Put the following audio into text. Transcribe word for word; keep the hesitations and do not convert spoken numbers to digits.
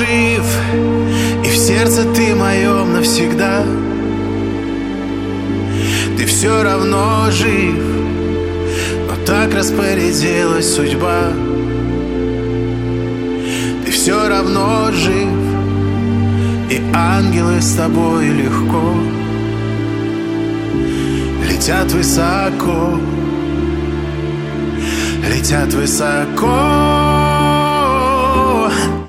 жив, и в сердце ты моем навсегда. Ты все равно жив, но так распорядилась судьба. Ты все равно жив, и ангелы с тобой легко летят высоко, летят высоко.